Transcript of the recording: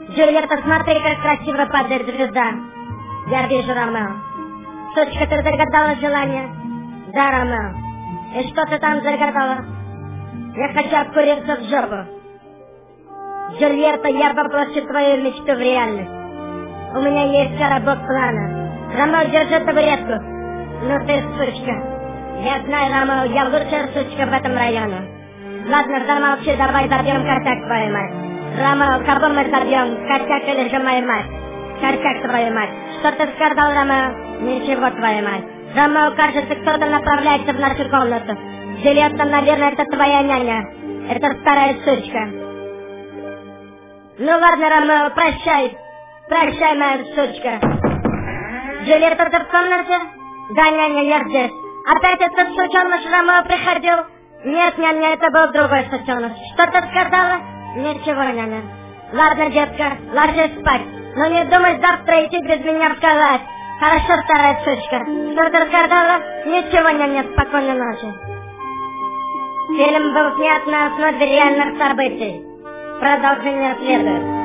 Джульетта, смотри, как красиво падает звезда. Я вижу, Ромео. Сучка, ты загадала желание? Да, Ромео. И что ты там загадала? Я хочу обкуриться в жопу. Джульетта, я воплощу твою мечту в реальность. У меня есть коробок плана. Ромео, держи табуретку. Ну ты сучка. Я знаю, Ромео, я лучшая сучка в этом районе. Ладно, замолчи, давай забьем косяк, твою мать. Ромео, кого мы забьем, косяк или же мою мать? Косяк, твою мать. Что ты сказал, Ромео? Ничего, твою мать. Ромео, кажется, кто-то направляется в нашу комнату. Джульетта, наверное, это твоя няня. Это старая сучка. Ну ладно, Ромео, прощай. Прощай, моя сучка. Джульетта, ты в комнате? Да, няня, я здесь. Опять этот сученыш Ромео приходил? Нет, няня, это был другой сученыш. Что ты сказала? Ничего, няня. Ладно, детка, ложись спать. Но не думай завтра идти без меня в кровать. Хорошо, старая сучка. Что ты сказала? Ничего, няня, спокойной ночи. Фильм был снят на основе реальных событий. Продолжение следует.